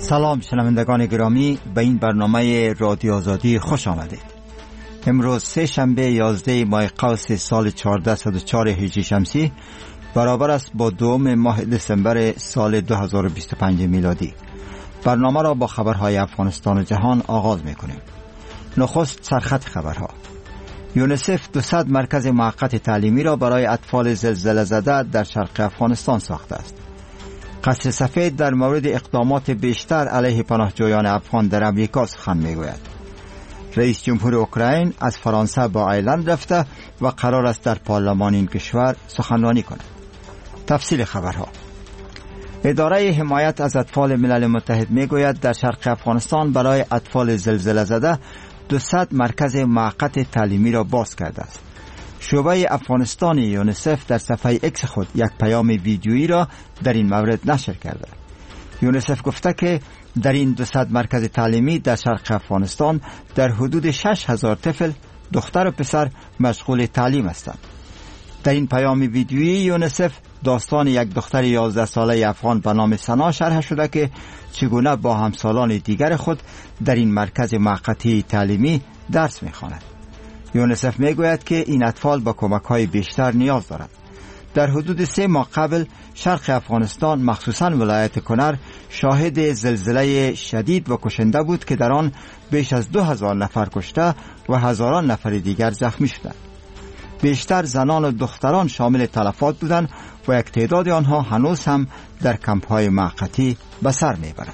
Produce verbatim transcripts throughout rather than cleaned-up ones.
سلام شنوندگان گرامی، به این برنامه رادیو آزادی خوش آمدید. امروز سه شنبه یازده ماه قوس سال چهارده و چهار هجری شمسی برابر است با دوم ماه دسامبر سال دو هزار و بیست و پنج میلادی. برنامه را با خبرهای افغانستان و جهان آغاز میکنیم. نخست سرخط خبرها. یونیسف دویست مرکز موقت تعلیمی را برای اطفال زلزله زده در شرق افغانستان ساخته است. قصر سفید در مورد اقدامات بیشتر علیه پناهجویان افغان در امریکا سخن میگوید. رئیس جمهور اوکراین از فرانسه با ایرلند رفته و قرار است در پارلمان این کشور سخنرانی کند. تفصیل خبرها. اداره حمایت از اطفال ملل متحد میگوید در شرق افغانستان برای اطفال زلزله زده دویست مرکز موقت تعلیمی را باز کرده است. شعبه افغانستان یونیسف در صفحه اکس خود یک پیام ویدیویی را در این مورد نشر کرده. یونیسف گفته که در این دویست مرکز تعلیمی در شرق افغانستان در حدود شش هزار طفل دختر و پسر مشغول تعلیم هستند. در این پیام ویدیویی یونیسف داستان یک دختر یازده ساله افغان به نام سنا شرح شده که چگونه با همسالان دیگر خود در این مرکز موقتی تعلیمی درس می‌خواند. یونیسف میگوید که این اطفال با کمک‌های بیشتر نیاز دارند. در حدود سه ماه قبل شرق افغانستان مخصوصاً ولایت کنر شاهد زلزله شدید و کشنده بود که در آن بیش از دو هزار نفر کشته و هزاران نفر دیگر زخمی شدند. بیشتر زنان و دختران شامل تلفات بودند و یک تعداد آنها هنوز هم در کمپ‌های موقتی به سر میبرند.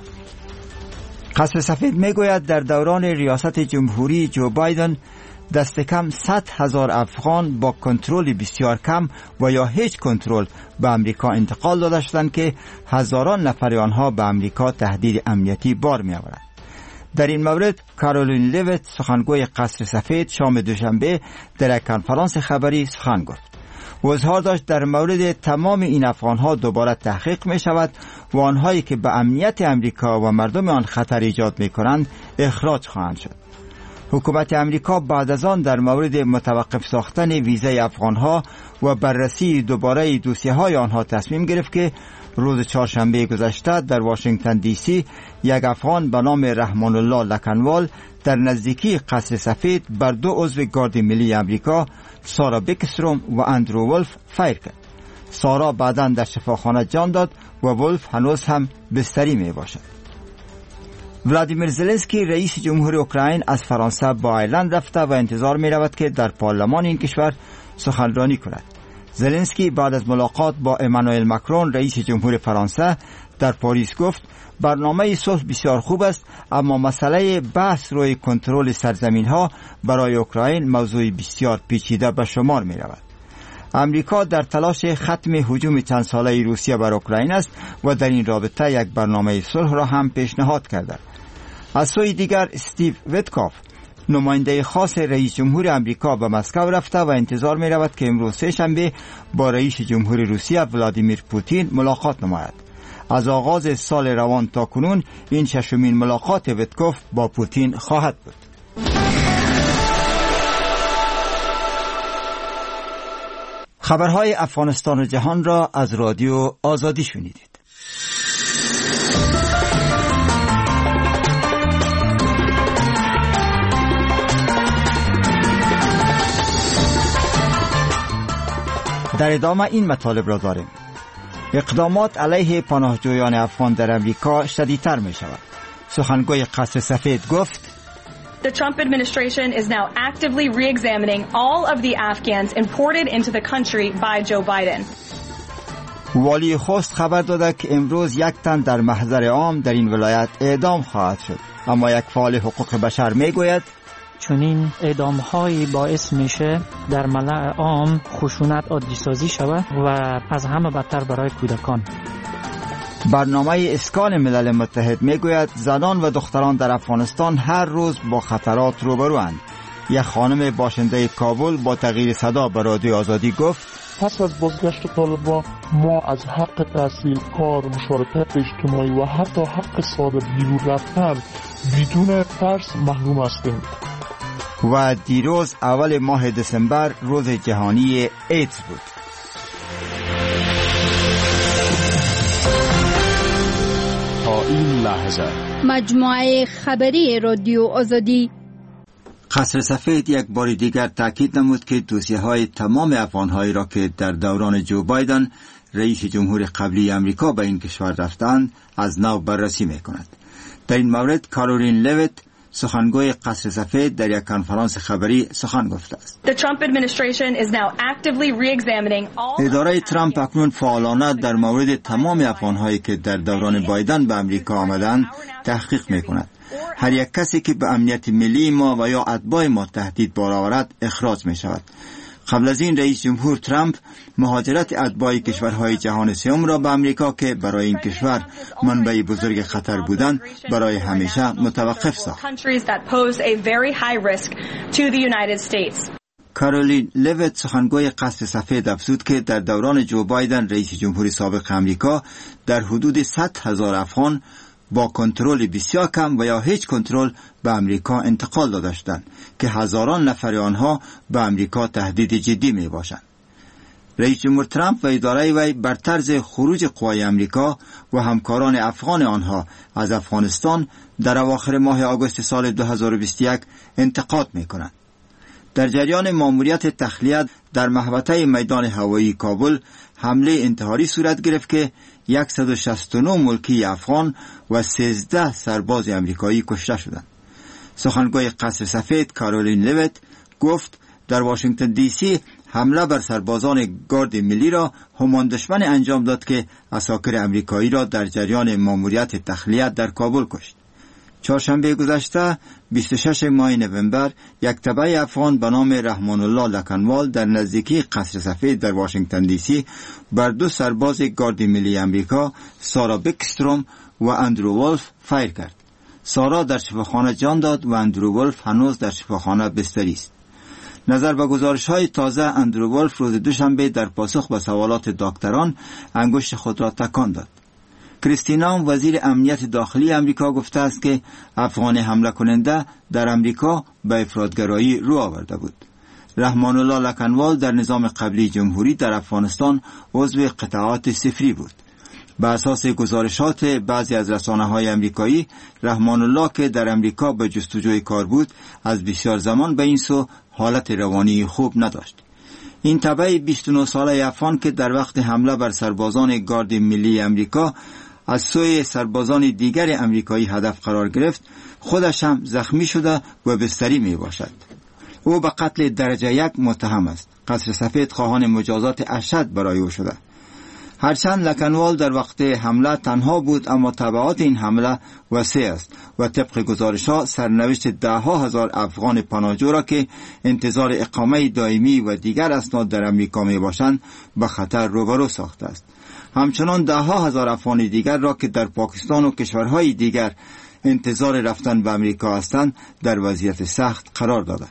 قصر سفید میگوید در دوران ریاست جمهوری جو بایدن دست کم صد هزار افغان با کنترل بسیار کم و یا هیچ کنترل به امریکا انتقال داده شدند که هزاران نفر آنها به امریکا تهدید امنیتی بار می آورند. در این مورد کارولین لیویت سخنگوی قصر سفید شام دوشنبه در یک کنفرانس خبری سخن گفت و اظهار داشت در مورد تمام این افغانها دوباره تحقیق می شود و آنهایی که به امنیت امریکا و مردم آن خطر ایجاد می کنند اخراج خواهند شد. حکومت امریکا بعد از آن در مورد متوقف ساختن ویزای افغانها و بررسی دوباره دوسیه های آنها تصمیم گرفت که روز چهارشنبه گذشته در واشنگتن دی سی یک افغان به نام رحمان الله لکنوال در نزدیکی قصر سفید بر دو عضو گارد ملی امریکا سارا بیکستروم و اندرو ولف فایر کرد. سارا بعداً در شفاخانه جان داد و ولف هنوز هم بستری می باشد. ولادیمیر زلنسکی رئیس جمهور اوکراین از فرانسه با ایرلند رفته و انتظار می رود که در پارلمان این کشور سخنرانی کند. زلنسکی بعد از ملاقات با امانوئل ماکرون رئیس جمهور فرانسه در پاریس گفت برنامه صلح بسیار خوب است، اما مسئله بحث روی کنترل سرزمین ها برای اوکراین موضوع بسیار پیچیده به شمار می رود. امریکا در تلاش ختم هجوم چند ساله روسیه بر اوکراین است و در این رابطه یک برنامه صلح را هم پیشنهاد کرده. از سوی دیگر استیو ویتکاف نماینده خاص رئیس جمهور امریکا به مسکو رفته و انتظار می رود که امروز سه شنبه با رئیس جمهور روسیه ولادیمیر پوتین ملاقات نماید. از آغاز سال روان تا کنون این ششمین ملاقات ویتکاف با پوتین خواهد بود. خبرهای افغانستان و جهان را از رادیو آزادی شنیدید. در ادامه این مطالب را داریم. اقدامات علیه پناهجویان افغان در امریکا شدیدتر می شود. سخنگوی قصر سفید گفت The Trump administration is now actively re-examining all of the Afghans imported into the country by Joe Biden. والی خوست خبر داده که امروز یک تن در محضر عام در این ولایت اعدام خواهد شد، اما یک فعال حقوق بشر می گوید چون این اعدام‌هایی باعث میشه در ملأ عام خشونت عادی سازی شود و از همه بدتر برای کودکان. برنامه اسکان ملل متحد میگوید زنان و دختران در افغانستان هر روز با خطرات روبروند. یک خانم باشنده کابل با تغییر صدا به رادیو آزادی گفت پس از بازگشت طالبان ما از حق تحصیل، کار، مشارکت اجتماعی و حتی حق ساده بیرون رفتن بدون ترس محروم هستیم. و دیروز اول ماه دسامبر روز جهانی ایدز بود. تا این لحظه. مجموعه خبری رادیو آزادی. قصر سفید یک بار دیگر تاکید نمود که دوسیه های تمام افغانهایی را که در دوران جو بایدن رئیس جمهور قبلی امریکا به این کشور رفتند از نو بررسی میکند. در این مورد کارولین لویت سخنگوی قصر سفید در یک کنفرانس خبری سخن گفته است. The Trump administration is now actively re-examining all اداره ترامپ اکنون فعالانه در مورد تمام افغانهایی که در دوران بایدن به امریکا آمدند تحقیق میکند. هر یک کسی که به امنیت ملی ما و یا اتباع ما تهدید برآورد اخراج می شود. قبل از این رئیس جمهور ترامپ مهاجرت اتباع کشورهای جهان سوم را به امریکا که برای این کشور منبع بزرگ خطر بودند برای همیشه متوقف ساخت. کارولین لویت سخنگوی قصر سفید افزود که در دوران جو بایدن رئیس جمهور سابق امریکا در حدود صد هزار افغان با کنترل بسیار کم و یا هیچ کنترل به امریکا انتقال داده شدند که هزاران نفر آنها به امریکا تهدید جدی می باشند. رئیس جمهور ترامپ و اداره وی بر طرز خروج قوای امریکا و همکاران افغان آنها از افغانستان در اواخر ماه آگوست سال دو هزار و بیست و یک انتقاد می کنند. در جریان ماموریت تخلیه در محوطه میدان هوایی کابل حمله انتحاری صورت گرفت که صد و شصت و نه ملکی افغان و سیزده سرباز امریکایی کشته شدند. سخنگوی قصر سفید کارولین لویت گفت در واشنگتن دی سی حمله بر سربازان گارد ملی را همان دشمن انجام داد که عساکر امریکایی را در جریان ماموریت تخلیه در کابل کشت. چهارشنبه گذشته بیست و ششم ماه نوامبر یک تبع افغان به نام رحمان الله لکنوال در نزدیکی قصر سفید در واشنگتن دی سی بر دو سرباز گارد ملی امریکا سارا بکستروم و اندرو ولف فایر کرد. سارا در شفاخانه جان داد و اندرو ولف هنوز در شفاخانه بستری است. نظر به گزارش‌های تازه اندرو ولف روز دوشنبه در پاسخ به سوالات دکتران انگشت خود را تکان داد. کریستینا وزیر امنیت داخلی امریکا گفته است که افغان حمله کننده در امریکا به افراطگرایی رو آورده بود. رحمان الله لکنوال در نظام قبلی جمهوری در افغانستان عضو قطعات صفری بود. بر اساس گزارشات بعضی از رسانه‌های امریکایی، رحمان الله که در امریکا به جستجوی کار بود از بسیار زمان به این سو حالت روانی خوب نداشت. این تبع بیست و نه ساله افغان که در وقت حمله بر سربازان گارد ملی امریکا از سوی سربازان دیگر امریکایی هدف قرار گرفت، خودش هم زخمی شده و بستری می باشد. او به قتل درجه یک متهم است. قصر سفید خواهان مجازات اشد برای او شده. هرچند لکنوال در وقت حمله تنها بود، اما تبعات این حمله وسیع است و طبق گزارش‌ها سرنوشت ده ها هزار افغان پناهجو را که انتظار اقامه دائمی و دیگر اسناد در امریکا می باشند به خطر روبرو ساخته است. همچنان ده ها هزار افغان دیگر را که در پاکستان و کشورهای دیگر انتظار رفتن به امریکا هستند در وضعیت سخت قرار داده.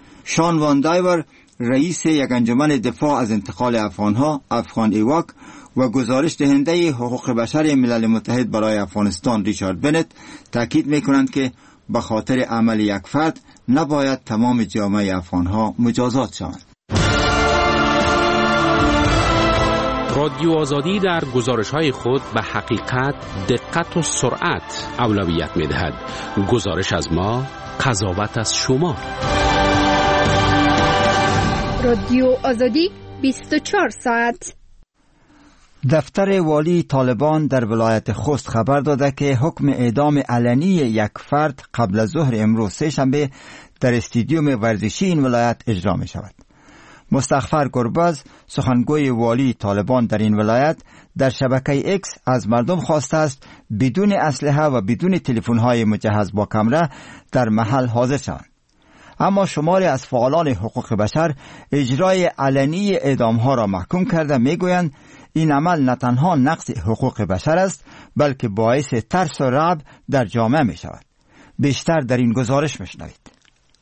شان وان دایور رئیس یک انجمن دفاع از انتقال افغانها افغان ایواک و گزارش دهنده حقوق بشر ملل متحد برای افغانستان ریچارد بنت تاکید می‌کنند که به خاطر عمل یک فرد نباید تمام جامعه افغانها مجازات شوند. رادیو آزادی در گزارش‌های خود به حقیقت، دقت و سرعت اولویت می‌دهد. گزارش از ما، قضاوت از شما. رادیو آزادی بیست و چهار ساعت. دفتر والی طالبان در ولایت خوست خبر داده که حکم اعدام علنی یک فرد قبل از ظهر امروز سه شنبه در استادیوم ورزشی این ولایت اجرا می شود. مستغفر گربز سخنگوی والی طالبان در این ولایت در شبکه اکس از مردم خواسته است بدون اسلحه و بدون تلفن‌های مجهز با کامرا در محل حاضر شوند. اما شماری از فعالان حقوق بشر اجرای علنی اعدام‌ها را محکوم کرده میگویند این عمل نه تنها نقض حقوق بشر است بلکه باعث ترس و رعب در جامعه می شود. بیشتر در این گزارش میشنوید.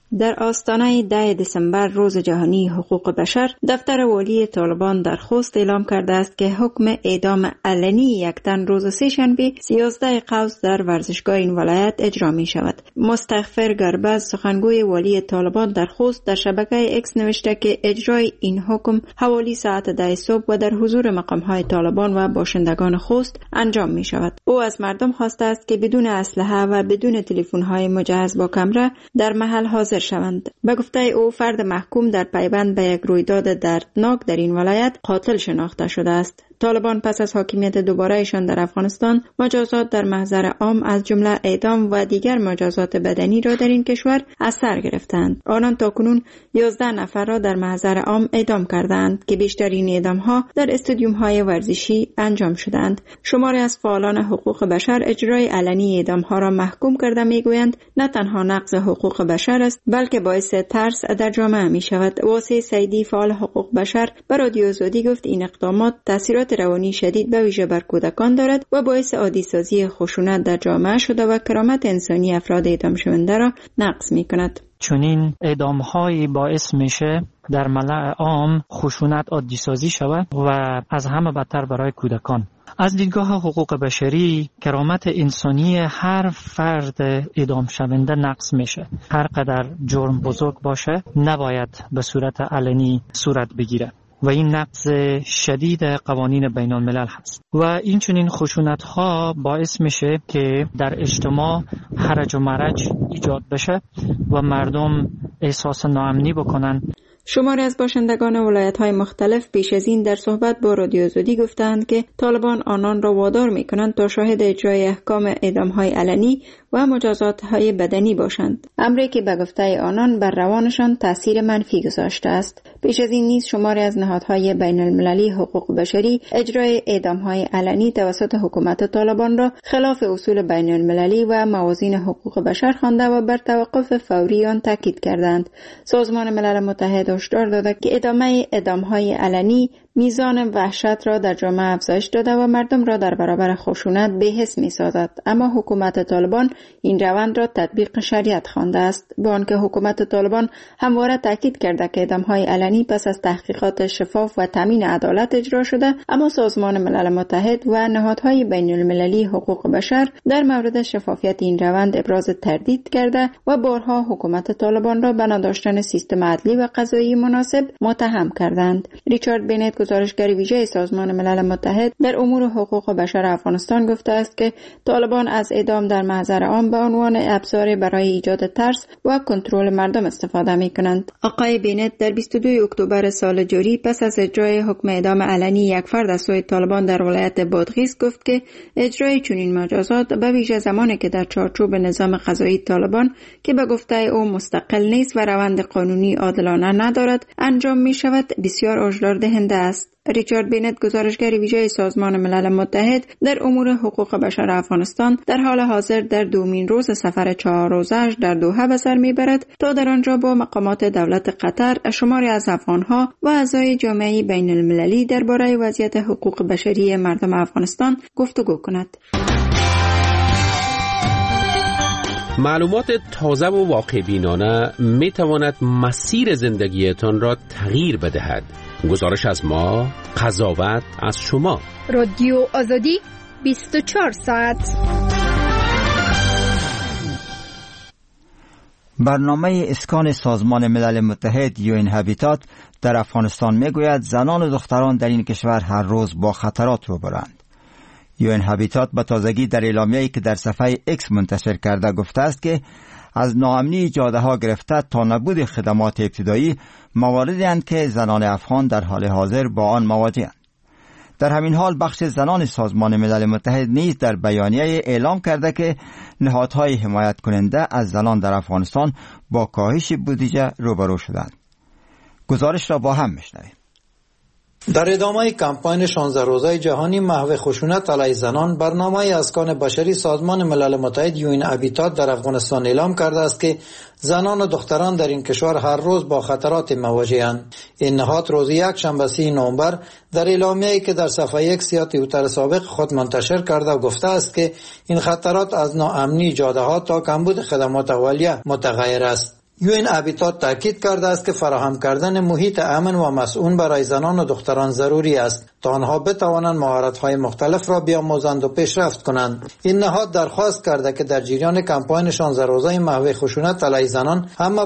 در آستانه ده دسامبر روز جهانی حقوق بشر، دفتر والی طالبان در خوست اعلام کرده است که حکم اعدام علنی یک تن روز سه‌شنبه سیزده قوس در ورزشگاه این ولایت اجرا می شود. مستغفر گربز، سخنگوی والی طالبان در خوست، در شبکه اکس نوشته که اجرای این حکم حوالی ساعت ده صبح و در حضور مقام‌های طالبان و باشندگان خوست انجام می شود. او از مردم خواسته است که بدون اسلحه و بدون تلفن‌های مجهز با کامera در محل حاضر شوند. به گفته او، فرد محکوم در پیوند به یک رویداد دردناک در این ولایت قاتل شناخته شده است. طالبان پس از حاکمیت دوبارهشان در افغانستان مجازات در محضر عام از جمله اعدام و دیگر مجازات بدنی را در این کشور از سر گرفتند. آنان تاکنون یازده نفر را در محضر عام اعدام کردند که بیشترین اعدام‌ها در استادیوم‌های ورزشی انجام شدند. شماری از فعالان حقوق بشر اجرای علنی اعدام‌ها را محکوم کرده می‌گویند نه تنها نقض حقوق بشر است بلکه باعث ترس در جامعه می‌شود. واسع سیدی، فعال حقوق بشر، به رادیو آزادی گفت این اقدامات تاثیرات روانی شدید به ویژه بر کودکان دارد و باعث عادی سازی خشونت در جامعه شده و کرامت انسانی افراد اعدام شونده را نقض می‌کند. چنین اعدام‌هایی باعث میشه در ملأ عام خشونت عادی سازی شود و از همه بدتر برای کودکان. از دیدگاه حقوق بشری، کرامت انسانی هر فرد اعدام شونده نقض میشه. هر قدر جرم بزرگ باشه نباید به صورت علنی صورت بگیره و این نقض شدید قوانین بین الملل هست و این چنین خشونت ها باعث میشه که در اجتماع هرج و مرج ایجاد بشه و مردم احساس ناامنی بکنن. شماری از باشندگان ولایت‌های مختلف پیش از این در صحبت با رادیو آزادی گفتند که طالبان آنان را وادار می‌کنند تا شاهد اجرای احکام اعدام‌های علنی و مجازات‌های بدنی باشند، امری که به گفته آنان بر روانشان تأثیر منفی گذاشته است. پیش از این نیز شماری از نهادهای بین المللی حقوق بشری اجرای اعدام‌های علنی توسط حکومت طالبان را خلاف اصول بین المللی و موازین حقوق بشر خوانده و بر توقف فوری آن تاکید کردند. سازمان ملل متحد هشدار داده که ادامه اعدام‌های علنی میزان وحشت را در جامعه افزایش داده و مردم را در برابر خشونت بی‌حس می‌سازد، اما حکومت طالبان این روند را تطبیق شریعت خوانده است. با آنکه حکومت طالبان همواره تاکید کرده که اعدام‌های علنی پس از تحقیقات شفاف و تامین عدالت اجرا شده، اما سازمان ملل متحد و نهادهای بین المللی حقوق بشر در مورد شفافیت این روند ابراز تردید کرده و بارها حکومت طالبان را به نداشتن سیستم عدلی و قضایی مناسب متهم کردند. ریچارد بینت، گزارشگر ویژه سازمان ملل متحد در امور حقوق بشر افغانستان، گفته است که طالبان از اعدام در محضر عام به عنوان ابزار برای ایجاد ترس و کنترل مردم استفاده می‌کنند. آقای بینت در بیست و دوم اکتبر سال جاری پس از اجرای حکم اعدام علنی یک فرد از سوی طالبان در ولایت بادغیس گفت که اجرای چنین مجازات به ویژه زمانی که در چارچوب نظام قضایی طالبان که به گفته او مستقل نیست و روند قانونی عادلانه ندارد انجام می‌شود بسیار هشدار دهنده است. ریچارد بینت، گزارشگر ویژه سازمان ملل متحد در امور حقوق بشر افغانستان، در حال حاضر در دومین روز سفر چهار روزه‌اش در دوحه به سر میبرد تا در آنجا با مقامات دولت قطر، شماری از افغانها و اعضای جامعه بین المللی درباره وضعیت حقوق بشری مردم افغانستان گفتگو کند. معلومات تازه و واقع بینانه می تواند مسیر زندگیتان را تغییر بدهد. گزارش از ما، قضاوت از شما. رادیو آزادی بیست و چهار ساعت. برنامه اسکان سازمان ملل متحد یو این هابیتات در افغانستان میگوید زنان و دختران در این کشور هر روز با خطرات روبروند. یو این هابیتات به تازگی در اعلامیه‌ای که در صفحه اکس منتشر کرده گفته است که از ناامنی جاده ها گرفته تا نبود خدمات ابتدایی مواردی اند که زنان افغان در حال حاضر با آن مواجه‌اند. در همین حال بخش زنان سازمان ملل متحد نیز در بیانیه اعلام کرده که نهادهای حمایت کننده از زنان در افغانستان با کاهش بودجه روبرو شدند. گزارش را با هم میشنویم. در ادامه کمپاین شانزده روزه جهانی محو خشونت علیه زنان، برنامه اسکان بشری سازمان ملل متحد یو این هابیتات در افغانستان اعلام کرده است که زنان و دختران در این کشور هر روز با خطرات مواجه‌اند. این نهاد روز یک شنبه سی نوامبر در اعلامیه‌ای که در صفحه یک یا توییتر سابق خود منتشر کرده و گفته است که این خطرات از ناامنی جاده‌ها تا کمبود خدمات اولیه متغیر است. یوین هابیتات تاکید کرده است که فراهم کردن محیط امن و مسئول برای زنان و دختران ضروری است تا آنها بتوانند مهارت‌های مختلف را بیاموزند و پیشرفت کنند. این نهاد درخواست کرده که در جریان کمپاین شانزده روزه محو خشونت علیه زنان همه